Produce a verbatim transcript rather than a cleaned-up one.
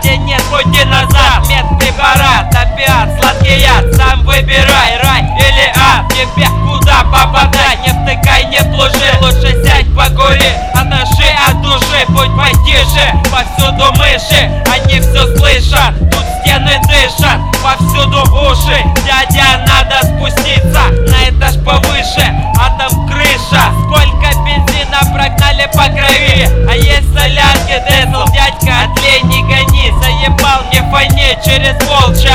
где нет пути назад. Медпрепарат, опиат, сладкий яд, сам выбирай, рай или ад. Тебе куда попадать, не втыкай, не плужи. Лучше сядь, покури, отоши от души. Путь потише, повсюду мыши, они все слышат, тут стены дышат, повсюду уши. Дядя, надо спуститься на этаж повыше, а там крыша. Сколько бензина прогнали по крови, а есть солянки, дезл, дядька, отлей, не гони. Заебал, не фони, через полчаса